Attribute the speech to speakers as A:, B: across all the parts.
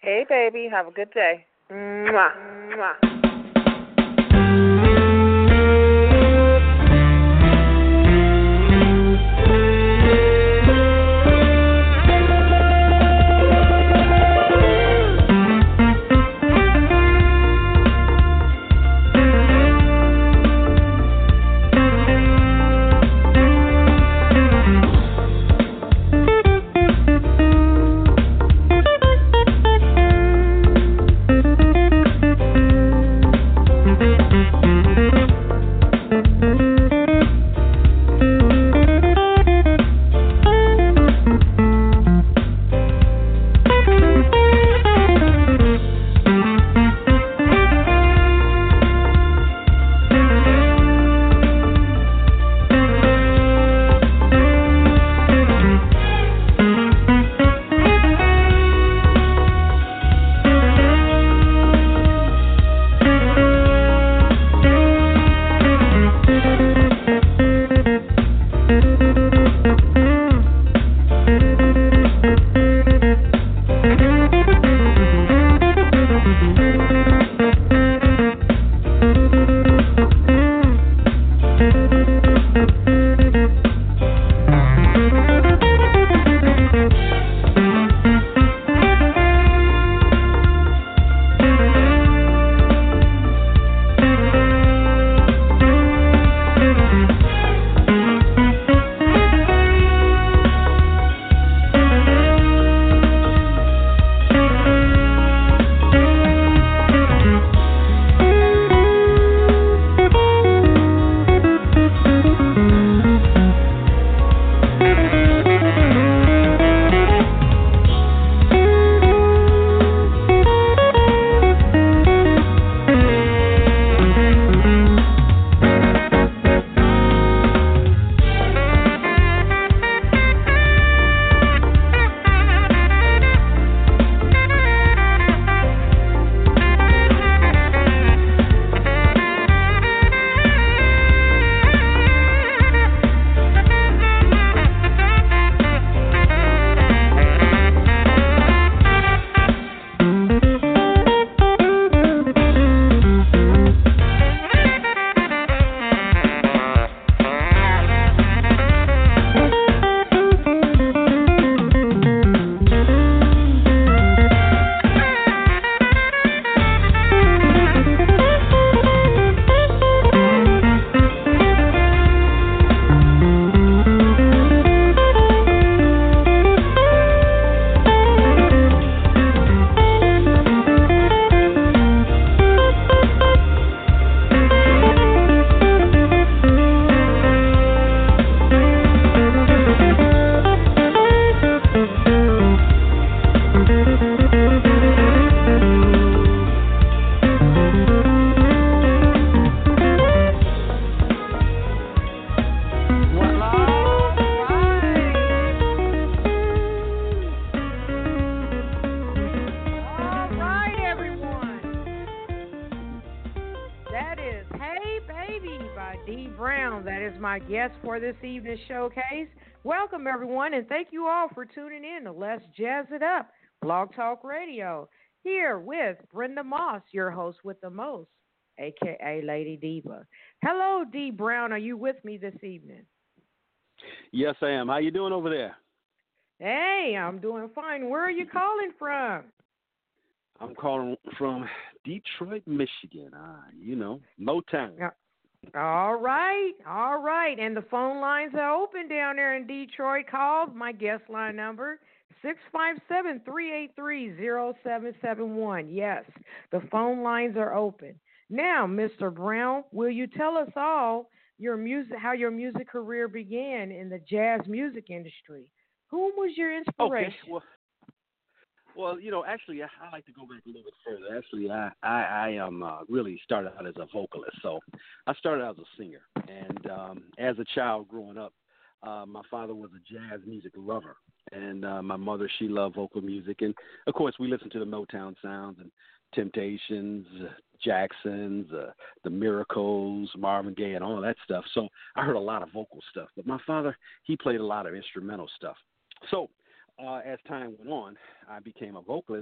A: Hey, baby. Have a good day. Mwah. Mwah.
B: For this evening's showcase. Welcome, everyone, and thank you all for tuning in to Let's Jazz It Up, Blog Talk Radio, here with Brenda Moss, your host with the most, a.k.a. Lady Diva. Hello, D. Brown. Are you with me this evening?
C: Yes, I am. How you doing over there?
B: Hey, I'm doing fine. Where are you calling from?
C: I'm calling from Detroit, Michigan. Motown.
B: Yeah. All right. And the phone lines are open down there in Detroit. Call my guest line number, 657-383-0771. Yes, the phone lines are open. Now, Mr. Brown, will you tell us all how your music career began in the jazz music industry? Who was your inspiration?
C: Okay, well, actually, I like to go back a little bit further. Actually, I am really started out as a vocalist. So I started out as a singer. And as a child growing up, my father was a jazz music lover. And my mother, she loved vocal music. And, of course, we listened to the Motown sounds and Temptations, Jacksons, the Miracles, Marvin Gaye, and all that stuff. So I heard a lot of vocal stuff. But my father, he played a lot of instrumental stuff. So as time went on, I became a vocalist,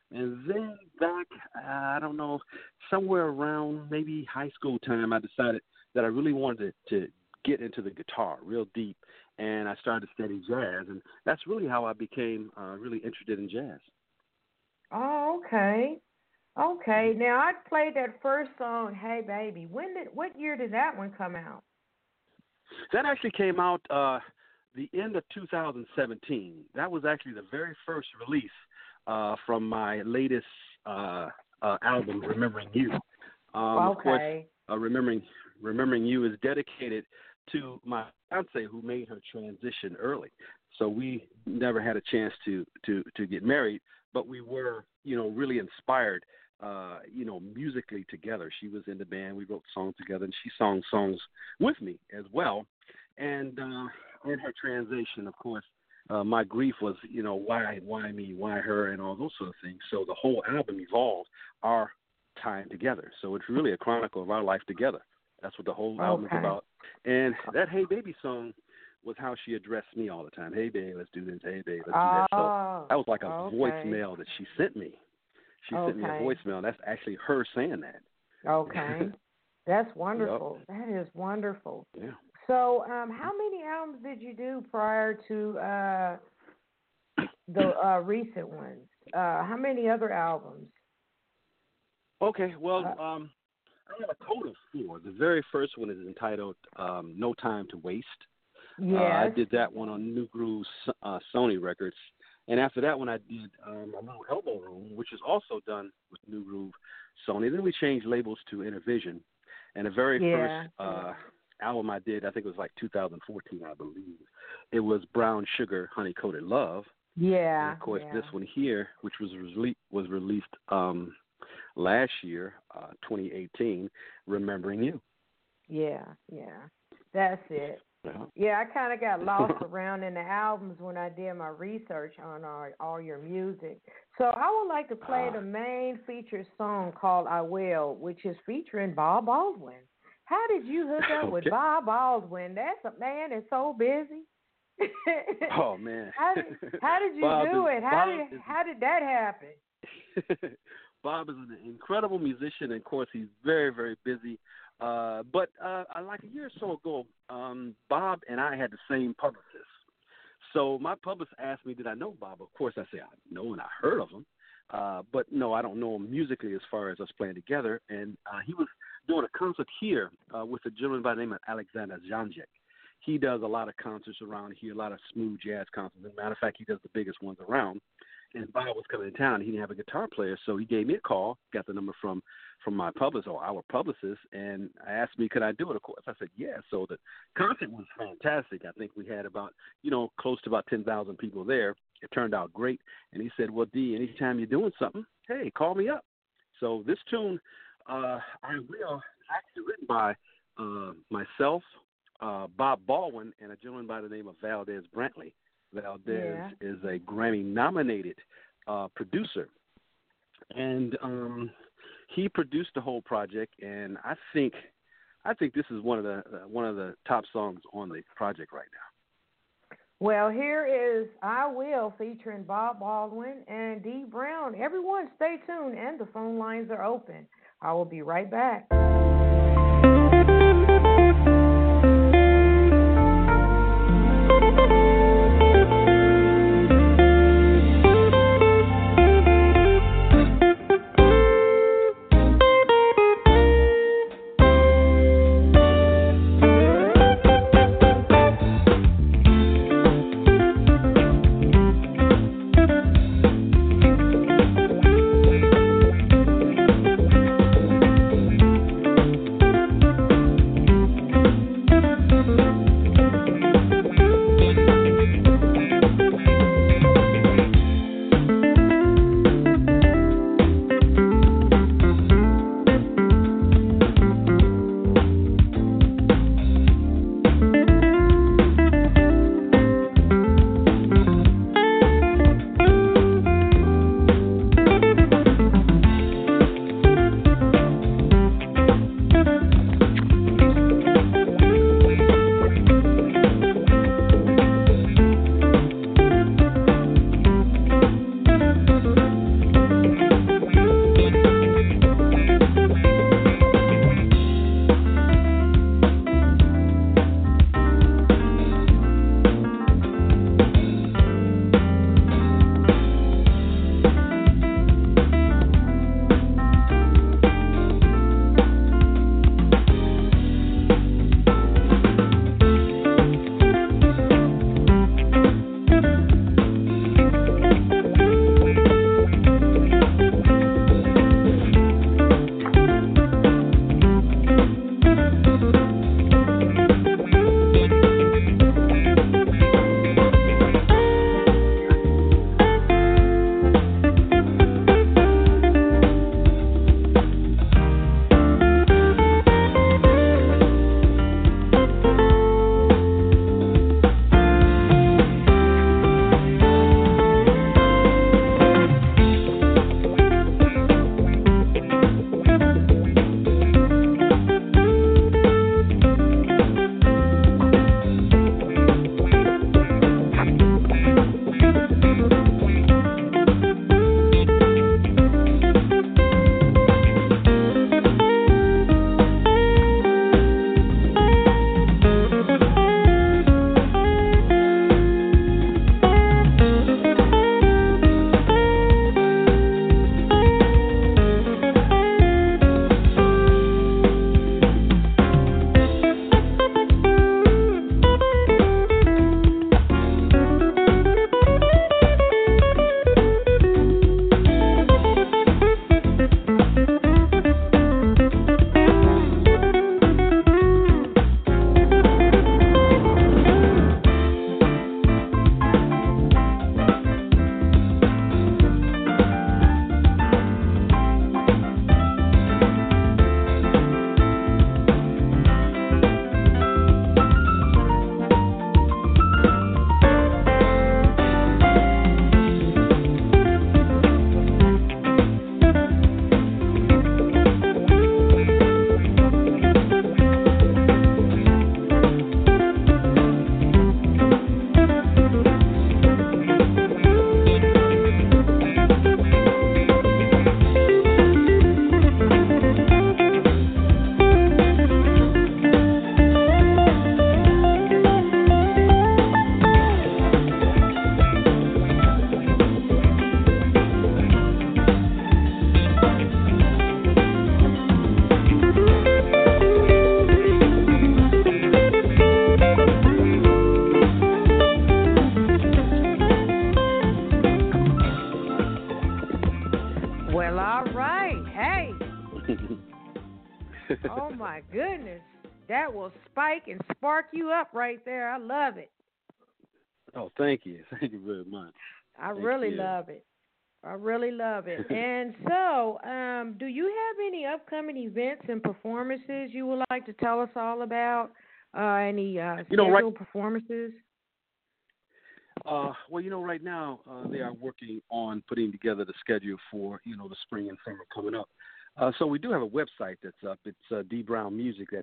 C: And then back, I don't know, somewhere around maybe high school time, I decided that I really wanted to get into the guitar real deep, and I started to study jazz, and that's really how I became really interested in jazz.
B: Oh, okay. Okay. Now I played that first song, "Hey Baby." What year did that one come out?
C: That actually came out the end of 2017. That was actually the very first release from my latest album, Remembering You. Of course,
B: Okay.
C: Remembering You is dedicated to my fiance who made her transition early. So we never had a chance to get married, but we were, really inspired, musically together. She was in the band. We wrote songs together, and she sang songs with me as well. And in her transition, of course, my grief was, why me, why her, and all those sort of things. So the whole album evolved our time together. So it's really a chronicle of our life together. That's what the whole album is about. And that "Hey Baby" song was how she addressed me all the time. "Hey babe, let's do this. Hey babe, let's do that." So that was like a voicemail that she sent me. She sent me a voicemail. That's actually her saying that.
B: Okay. That's wonderful. Yep. That is wonderful.
C: Yeah.
B: So, how many albums did you do prior to the recent ones? How many other albums?
C: Okay, well, I have a total of 4. The very first one is entitled "No Time to Waste."
B: Yeah.
C: I did that one on New Groove Sony Records. And after that one, I did a little Elbow Room, which is also done with New Groove Sony. Then we changed labels to Intervision. And the very first album I did, I think it was like 2014, I believe. It was Brown Sugar, Honey Coated Love.
B: Yeah.
C: And of course, this one here, which was released last year, 2018, Remembering You.
B: Yeah. That's it. Yeah, I kind of got lost around in the albums when I did my research on all your music. So I would like to play the main featured song called "I Will," which is featuring Bob Baldwin. How did you hook up with Bob Baldwin? That's a man that's so busy.
C: Oh man!
B: How did you do it? How did that happen?
C: Bob is an incredible musician, and of course, he's very, very busy. But like a year or so ago, Bob and I had the same publicist. So my publicist asked me, did I know Bob? Of course, I said, I know and I heard of him. But no, I don't know him musically as far as us playing together. And he was doing a concert here with a gentleman by the name of Alexander Janjek. He does a lot of concerts around here, a lot of smooth jazz concerts. As a matter of fact, he does the biggest ones around. And Bob was coming to town. He didn't have a guitar player, so he gave me a call, got the number from my publicist or our publicist, and asked me could I do it. Of course, I said yeah. So the concert was fantastic. I think we had about, close to about 10,000 people there. It turned out great. And he said, well, D, anytime you're doing something, hey, call me up. So this tune, I Will, is actually written by myself, Bob Baldwin, and a gentleman by the name of Valdez Brantley. Valdez is a Grammy-nominated producer, and he produced the whole project. And I think this is one of the top songs on the project right now.
B: Well, here is "I Will" featuring Bob Baldwin and Dee Brown. Everyone, stay tuned, and the phone lines are open. I will be right back. all right. Hey. Oh, my goodness. That will spike and spark you up right there. I love it.
C: Oh, thank you. Thank you very much.
B: I really love it. I really love it. And so, do you have any upcoming events and performances you would like to tell us all about? Any scheduled performances?
C: Well, right now they are working on putting together the schedule for, the spring and summer coming up. So we do have a website that's up. It's D Brown Music. That's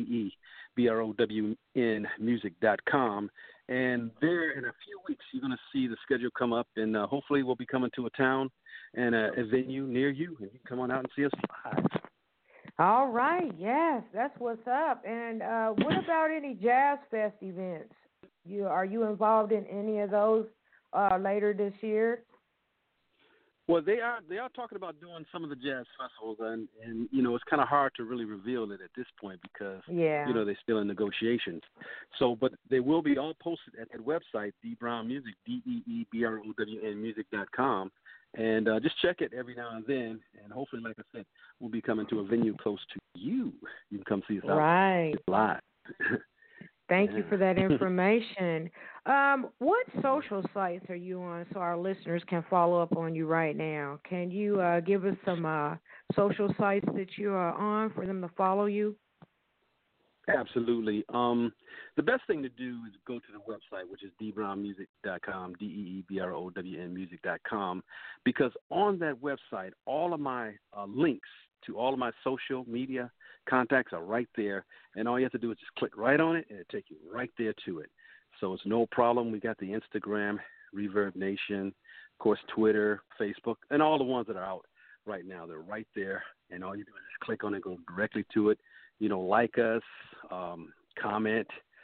C: DEEBROWN music.com. And there in a few weeks, you're going to see the schedule come up, and hopefully we'll be coming to a town and a venue near you, and you can come on out and see us live.
B: All right. Yes, that's what's up. And what about any Jazz Fest events? Are you involved in any of those later this year?
C: Well, they are talking about doing some of the jazz festivals, and it's kind of hard to really reveal it at this point because they're still in negotiations. So, but they will be all posted at that website, D Brown Music, DEEBROWN music.com, and just check it every now and then. And hopefully, like I said, we'll be coming to a venue close to you. You can come see us out live.
B: Thank you for that information. What social sites are you on so our listeners can follow up on you right now? Can you give us some social sites that you are on for them to follow you?
C: Absolutely. The best thing to do is go to the website, which is dbrownmusic.com, DEEBROWN music.com, because on that website, all of my links to all of my social media contacts are right there, and all you have to do is just click right on it, and it'll take you right there to it. So it's no problem. We got the Instagram, Reverb Nation, of course, Twitter, Facebook, and all the ones that are out right now. They're right there, and all you do is just click on it, go directly to it. Like us, comment,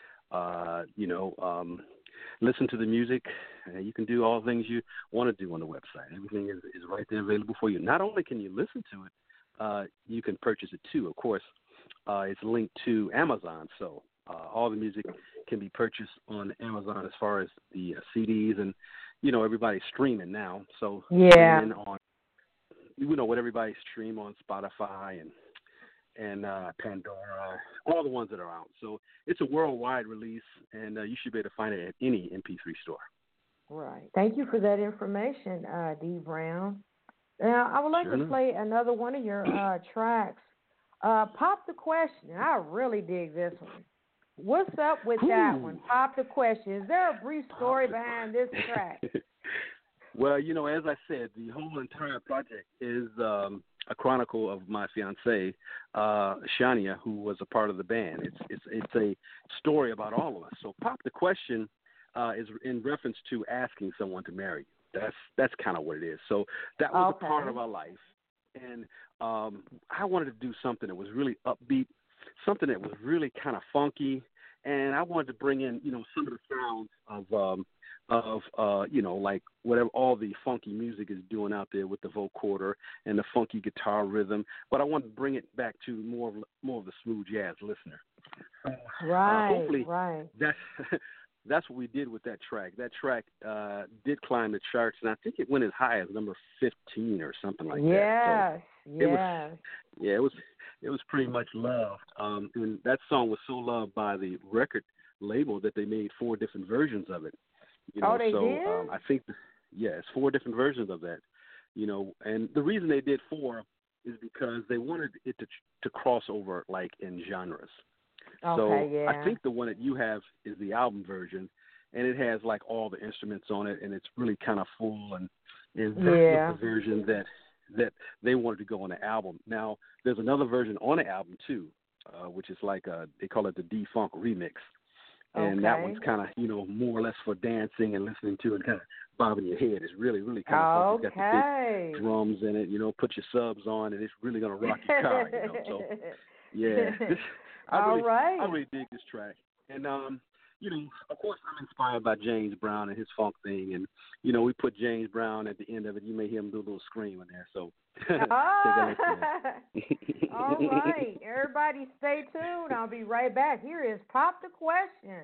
C: listen to the music. You can do all the things you want to do on the website. Everything is right there available for you. Not only can you listen to it, you can purchase it too. Of course, it's linked to Amazon, so all the music can be purchased on Amazon as far as the CDs, and everybody's streaming now. So what everybody's stream on Spotify and Pandora, all the ones that are out. So it's a worldwide release, and you should be able to find it at any MP3 store.
B: Right. Thank you for that information, D. Brown. Now, I would like to play another one of your tracks. Pop the Question. I really dig this one. What's up with that one? Pop the Question. Is there a brief story behind this track?
C: Well, as I said, the whole entire project is a chronicle of my fiancée, Shania, who was a part of the band. It's a story about all of us. So Pop the Question is in reference to asking someone to marry you. That's kind of what it is. So that was a part of our life. And I wanted to do something that was really upbeat, something that was really kind of funky, and I wanted to bring in, some of the sounds of like whatever all the funky music is doing out there with the vocoder and the funky guitar rhythm, but I wanted to bring it back to more of the smooth jazz listener. Hopefully that's what we did with that track. That track did climb the charts, and I think it went as high as number 15 or something like that. So it was pretty much loved. And that song was so loved by the record label that they made 4 different versions of it.
B: Did?
C: I think, it's 4 different versions of that. And the reason they did 4 is because they wanted it to cross over like in genres. I think the one that you have is the album version, and it has like all the instruments on it, and it's really kind of full, and that's the version that they wanted to go on the album. Now, there's another version on the album too, which is like they call it the D-Funk remix, and that one's kind of more or less for dancing and listening to and kind of bobbing your head. It's really, really kind of fun. It's got the big drums in it. Put your subs on, and it's really gonna rock your car. So I really dig this track. And, of course, I'm inspired by James Brown and his funk thing. And, we put James Brown at the end of it. You may hear him do a little scream in there. So,
B: all right. Everybody stay tuned. I'll be right back. Here is Pop the Question.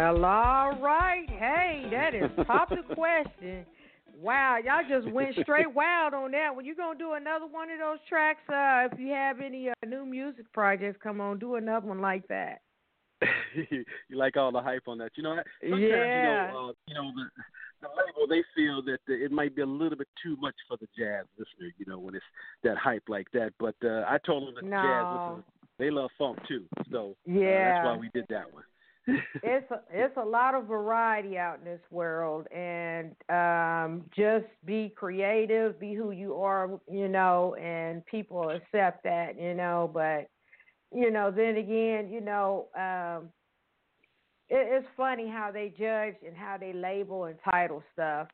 B: Well, all right. Hey, that is Pop the Question. Wow, y'all just went straight wild on that one. You gonna do another one of those tracks? If you have any new music projects, come on, do another one like that.
C: You like all the hype on that? Sometimes
B: Yeah.
C: the label, they feel that it might be a little bit too much for the jazz listener. When it's that hype like that. But I told them that the jazz listeners, they love funk too. So that's why we did that one.
B: It's a lot of variety out in this world, and just be creative, be who you are, and people accept that, But then again, it's funny how they judge and how they label and title stuff,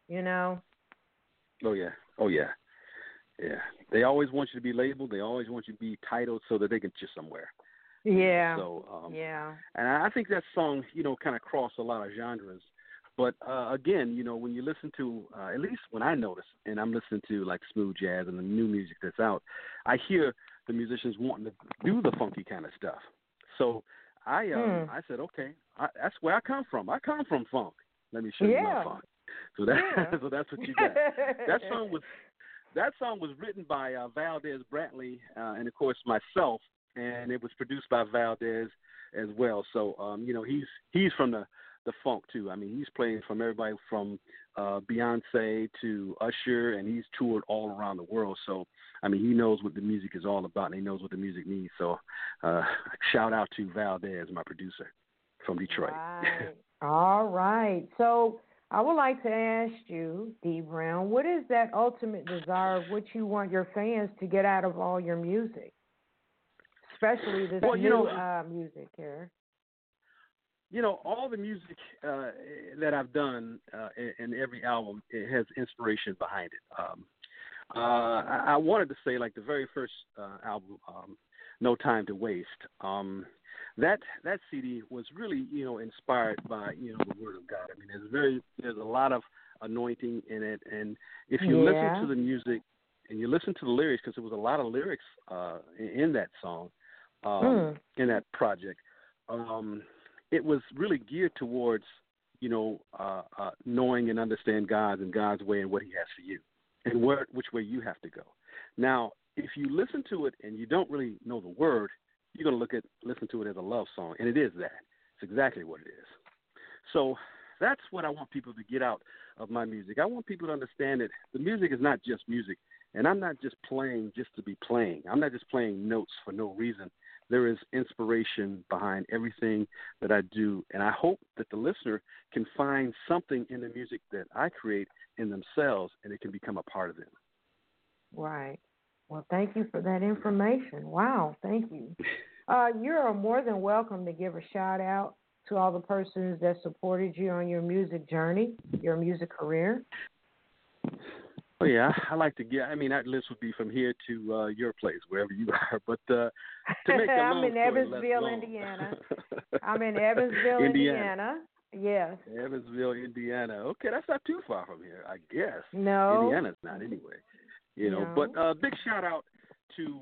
C: Oh yeah. They always want you to be labeled. They always want you to be titled so that they can get you somewhere.
B: Yeah.
C: So,
B: yeah.
C: And I think that song, kind of crossed a lot of genres. But again, when you listen to, at least when I notice, and I'm listening to like smooth jazz and the new music that's out, I hear the musicians wanting to do the funky kind of stuff. So I said, okay, that's where I come from. I come from funk. Let me show you my funk. So so that's what you got. That song was written by Valdez Brantley and of course myself. And it was produced by Valdez as well. So, he's from the funk too. I mean, he's playing from everybody from Beyonce to Usher, and he's toured all around the world. So, I mean, he knows what the music is all about, and he knows what the music means. So, shout out to Valdez, my producer from Detroit.
B: Right. All right. So, I would like to ask you, D. Brown, what is that ultimate desire of what you want your fans to get out of all your music? Especially this new music here.
C: All the music that I've done in every album, it has inspiration behind it. I wanted to say, like the very first album, No Time to Waste, that CD was really, inspired by, the Word of God. I mean, there's a lot of anointing in it. And if you listen to the music and you listen to the lyrics, because there was a lot of lyrics in that song, in that project, it was really geared towards, knowing and understand God and God's way and what He has for you, and which way you have to go. Now, if you listen to it and you don't really know the word, you're going to listen to it as a love song, and it is that. It's exactly what it is. So that's what I want people to get out of my music. I want people to understand that the music is not just music, and I'm not just playing just to be playing. I'm not just playing notes for no reason. There is inspiration behind everything that I do, and I hope that the listener can find something in the music that I create in themselves, and it can become a part of them.
B: Right. Well, thank you for that information. Wow, thank you. You're more than welcome to give a shout-out to all the persons that supported you on your music journey, your music career.
C: Oh, yeah, I like to get, that list would be from here to your place, wherever you are. But to make a long
B: I'm in
C: story
B: Evansville,
C: less long.
B: Indiana. I'm in Evansville, Indiana. Yes.
C: Evansville, Indiana. Okay, that's not too far from here, I guess.
B: No.
C: Indiana's not anyway.
B: No.
C: But big shout out to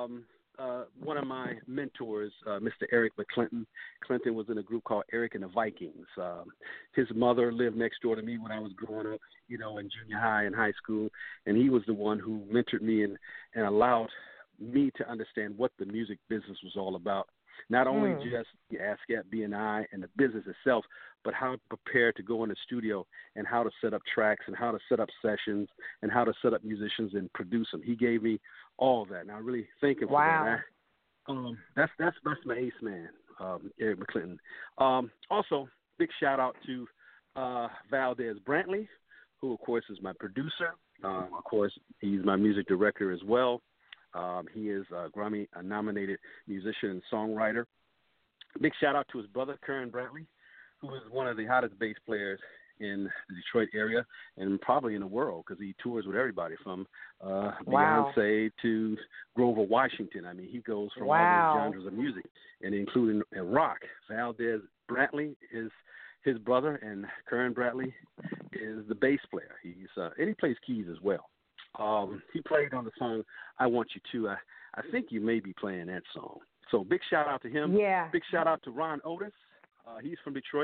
C: one of my mentors, Mr. Eric McClinton. Clinton was in a group called Eric and the Vikings. His mother lived next door to me when I was growing up, in junior high and high school, and he was the one who mentored me and allowed me to understand what the music business was all about. Not only just the ASCAP, BNI, and the business itself, but how to prepare to go in the studio and how to set up tracks and how to set up sessions and how to set up musicians and produce them. He gave me all that, and I really thank him for that. That's my ace man, Eric McClinton. Also, big shout out to Valdez Brantley, who of course is my producer. Of course, he's my music director as well. He is a Grammy-nominated musician and songwriter. Big shout-out to his brother, Kern Brantley, who is one of the hottest bass players in the Detroit area and probably in the world because he tours with everybody from Beyonce to Grover Washington. He goes from all those genres of music, and including rock. Valdez Brantley is his brother, and Kern Brantley is the bass player. And he plays keys as well. He played on the song I Want You To. I think you may be playing that song. So big shout out to him.
B: Yeah.
C: Big shout out to Ron Otis. He's from Detroit.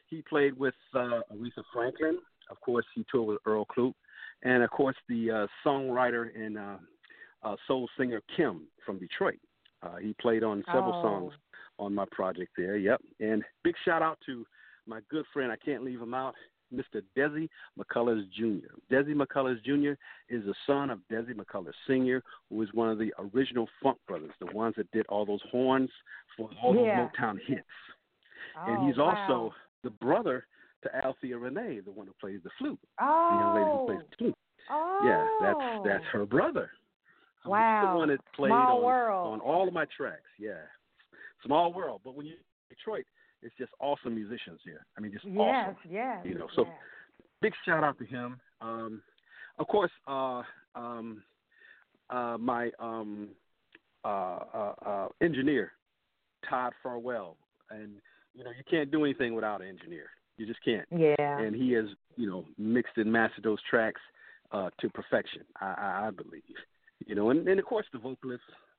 C: he played with Aretha Franklin. Of course, he toured with Earl Klute. And, of course, the songwriter and soul singer Kim from Detroit. He played on several songs on my project there, yep. And big shout-out to my good friend, I can't leave him out, Mr. Desi McCullers Jr. Desi McCullers Jr. is the son of Desi McCullers Sr., who is one of the original Funk Brothers, the ones that did all those horns for all those Motown hits. And he's also the brother to Althea Renee, the one who plays the flute. The young lady who plays the flute. Yeah, that's her brother. So he's the one that played on all of my tracks. Yeah, small world. But when you're in Detroit, it's just awesome musicians here. I mean, just awesome.
B: Yes.
C: So big shout out to him. Of course, my engineer, Todd Farwell, and you can't do anything without an engineer. You just can't.
B: Yeah.
C: And he has mixed and mastered those tracks to perfection. I believe. And of course the vocalist,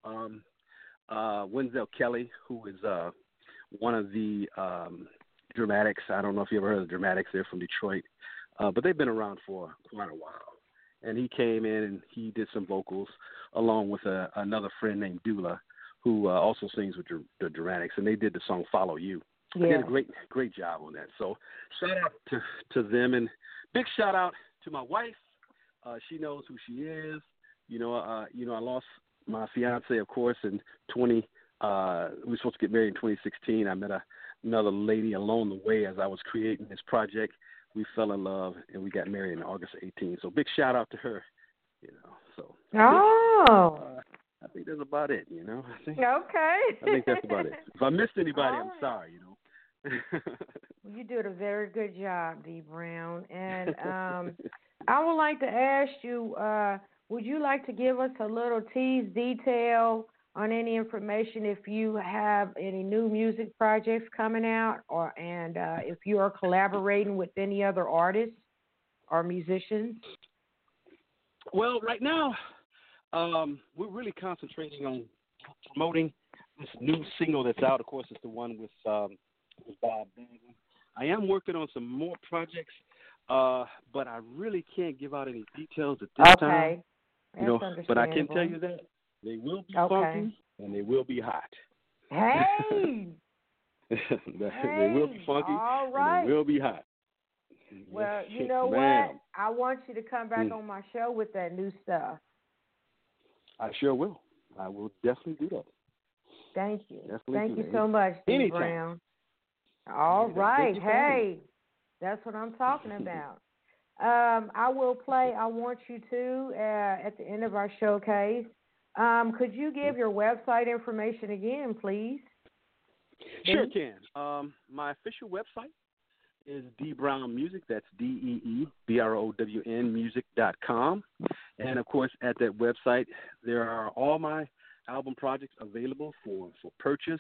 C: Wenzel Kelly, who is one of the Dramatics. I don't know if you ever heard of the Dramatics. They're from Detroit, but they've been around for quite a while. And he came in and he did some vocals along with another friend named Dula, who also sings with the Dramatics, and they did the song "Follow You." They did a great job on that. So shout out to them, and big shout out to my wife. She knows who she is. I lost my fiance, of course, in we were supposed to get married in 2016. I met another lady along the way as I was creating this project. We fell in love, and we got married in August 18. So big shout out to her. So I think that's about it. I think that's about it. If I missed anybody, I'm sorry.
B: You did a very good job, D. Brown. And I would like to ask you, would you like to give us a little tease detail on any information if you have any new music projects coming out, and if you are collaborating with any other artists or musicians?
C: Well, right now, we're really concentrating on promoting this new single that's out. Of course, it's the one with Bob Baldwin. I am working on some more projects, but I really can't give out any details at this time. But I can tell you that they will be funky and they will be hot.
B: Hey!
C: They will be funky and they will be hot.
B: Well, you know what? I want you to come back on my show with that new stuff.
C: I sure will. I will definitely do that.
B: Thank you. Thank you so much, D. Brown. All right. Hey, that's what I'm talking about. I will play I Want You To at the end of our showcase. Could you give your website information again, please?
C: Sure can. My official website is D Brown Music. That's DEEBROWN music.com. And, of course, at that website, there are all my album projects available for purchase.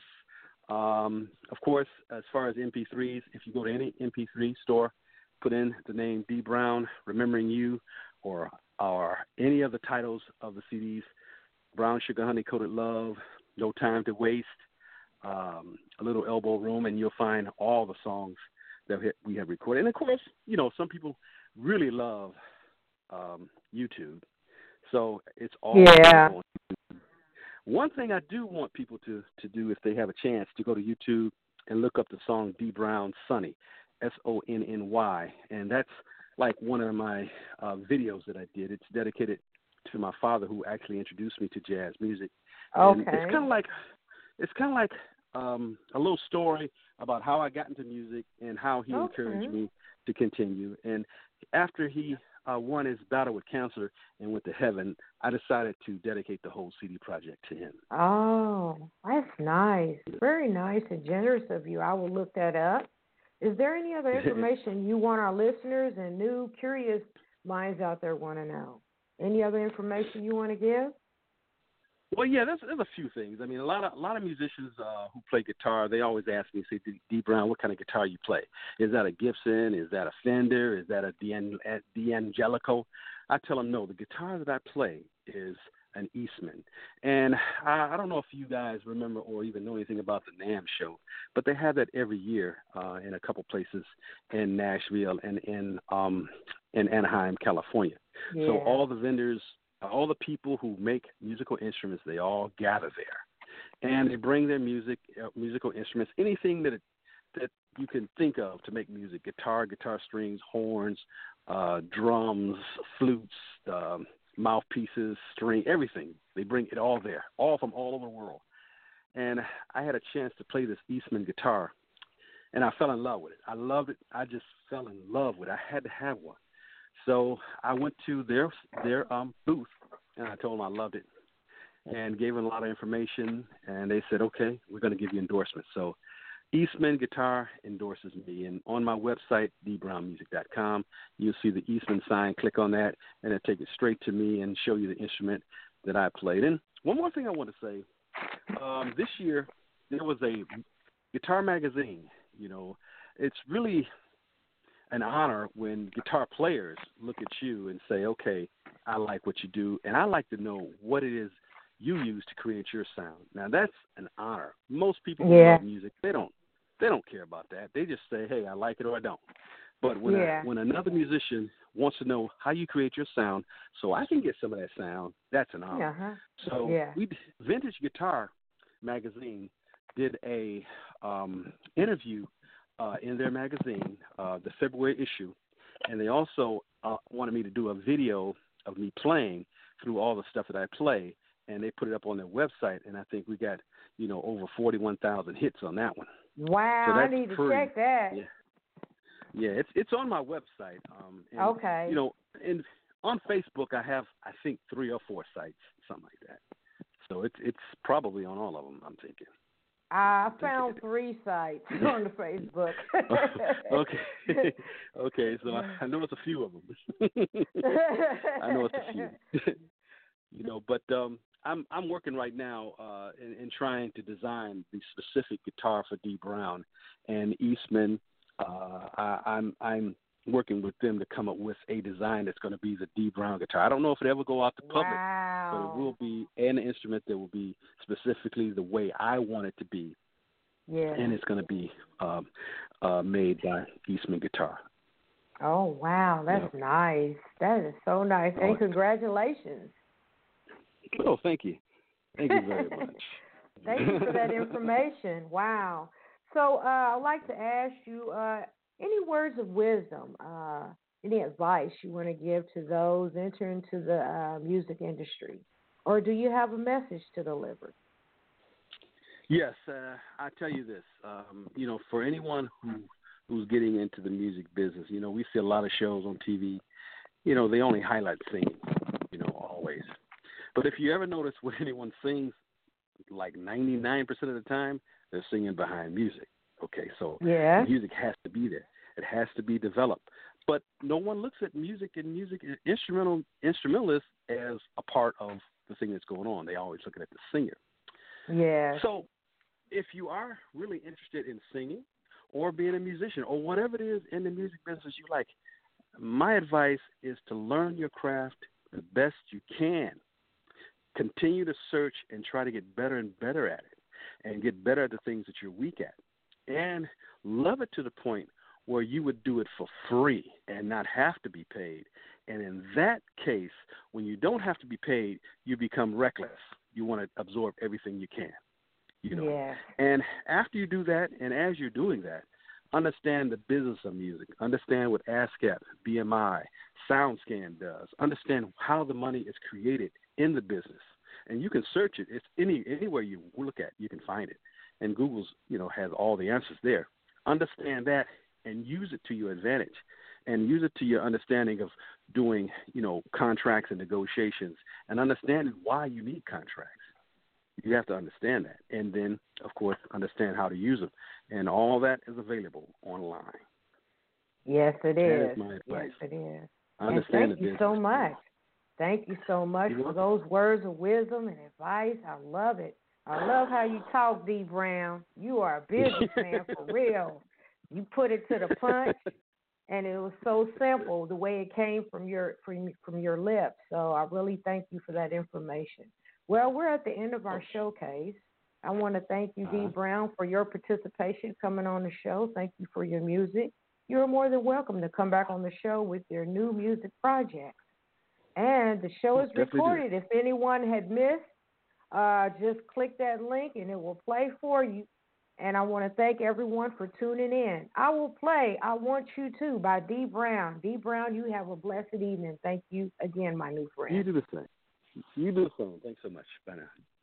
C: Of course, as far as MP3s, if you go to any MP3 store, put in the name D Brown, Remembering You, or any of the titles of the CDs, Brown Sugar Honey Coated Love, No Time to Waste, A Little Elbow Room, and you'll find all the songs that we have recorded. And, of course, some people really love YouTube, so it's all on YouTube. One thing I do want people to do, if they have a chance, to go to YouTube and look up the song D Brown Sonny, Sonny, and that's like one of my videos that I did. It's dedicated to my father, who actually introduced me to jazz music. And it's kind of like a little story about how I got into music and how he encouraged me to continue. And after he won his battle with cancer and went to heaven, I decided to dedicate the whole CD project to him.
B: Oh, that's nice. Very nice and generous of you. I will look that up. Is there any other information you want our listeners and new curious minds out there want to know? Any other information you want to give?
C: Well, yeah, there's a few things. I mean, a lot of musicians who play guitar, they always ask me, say, D Brown, what kind of guitar you play? Is that a Gibson? Is that a Fender? Is that a D'Angelico? I tell them, no, the guitar that I play is an Eastman. And I don't know if you guys remember or even know anything about the NAMM show, but they have that every year in a couple places in Nashville and in Anaheim, California.
B: Yeah.
C: So all the vendors, all the people who make musical instruments, they all gather there. And they bring their musical instruments, anything that you can think of to make music: guitar strings, horns, drums, flutes, mouthpieces, string, everything. They bring it all there, all from all over the world. And I had a chance to play this Eastman guitar, and I fell in love with it. I loved it. I just fell in love with it. I had to have one. So I went to their booth, and I told them I loved it and gave them a lot of information, and they said, okay, we're going to give you endorsements. So Eastman Guitar endorses me, and on my website, dbrownmusic.com, you'll see the Eastman sign. Click on that, and it'll take it straight to me and show you the instrument that I played. And one more thing I want to say, this year there was a guitar magazine. You know, it's really an honor when guitar players look at you and say, okay, I like what you do, and I like to know what it is you use to create your sound. Now that's an honor. Most people who love music, they don't care about that. They just say, hey, I like it or I don't. But when another musician wants to know how you create your sound so I can get some of that sound, that's an honor.
B: Uh-huh.
C: So Vintage Guitar Magazine did a interview in their magazine, the February issue, and they also wanted me to do a video of me playing through all the stuff that I play, and they put it up on their website, and I think we got, over 41,000 hits on that one.
B: Wow,
C: so
B: I need to check that.
C: Yeah, it's on my website. And,
B: okay.
C: And on Facebook I have, I think, 3 or 4 sites, something like that. So it's probably on all of them, I'm thinking.
B: I found 3 sites on the Facebook.
C: Okay. Okay, so I know it's a few of them. I know it's a few. But I'm working right now in trying to design the specific guitar for Dee Brown and Eastman. I'm working with them to come up with a design that's going to be the Dee Brown guitar. I don't know if it ever go out to public, but it will be an instrument that will be specifically the way I want it to be. Yeah. And it's going to be made by Eastman Guitar.
B: Oh, wow. That's nice. That is so nice. And congratulations.
C: Oh, thank you. Thank you very much.
B: Thank you for that information. Wow. So I'd like to ask you any words of wisdom, any advice you want to give to those entering into the music industry? Or do you have a message to deliver?
C: Yes, I tell you this. For anyone who's getting into the music business, we see a lot of shows on TV. They only highlight singing, always. But if you ever notice when anyone sings, like 99% of the time, they're singing behind music. Okay, so music has to be there. It has to be developed. But no one looks at music and instrumentalists as a part of the thing that's going on. They always look at the singer.
B: Yeah.
C: So if you are really interested in singing or being a musician or whatever it is in the music business you like, my advice is to learn your craft the best you can. Continue to search and try to get better and better at it and get better at the things that you're weak at. And love it to the point where you would do it for free and not have to be paid. And in that case, when you don't have to be paid, you become reckless. You want to absorb everything you can.
B: Yeah.
C: And after you do that, and as you're doing that, understand the business of music. Understand what ASCAP, BMI, SoundScan does. Understand how the money is created in the business. And you can search it. It's anywhere you look at, you can find it. And Google's, has all the answers there. Understand that and use it to your advantage. And use it to your understanding of doing, contracts and negotiations and understanding why you need contracts. You have to understand that. And then, of course, understand how to use them. And all that is available online.
B: Yes, it is.
C: That is my advice.
B: Yes, it is.
C: Understand
B: and thank you so much. Thank you so much for those words of wisdom and advice. I love it. I love how you talk, Dee Brown. You are a businessman for real. You put it to the punch. and it was so simple the way it came from your lips. So I really thank you for that information. Well, we're at the end of our showcase. I want to thank you, Dee Brown, for your participation coming on the show. Thank you for your music. You're more than welcome to come back on the show with your new music projects. And the show is recorded. If anyone had missed, just click that link and it will play for you. And I want to thank everyone for tuning in. I will play I Want You To by Dee Brown. Dee Brown, you have a blessed evening. Thank you again, my new friend.
C: You do the same. You do the same. Thanks so much. Bye now.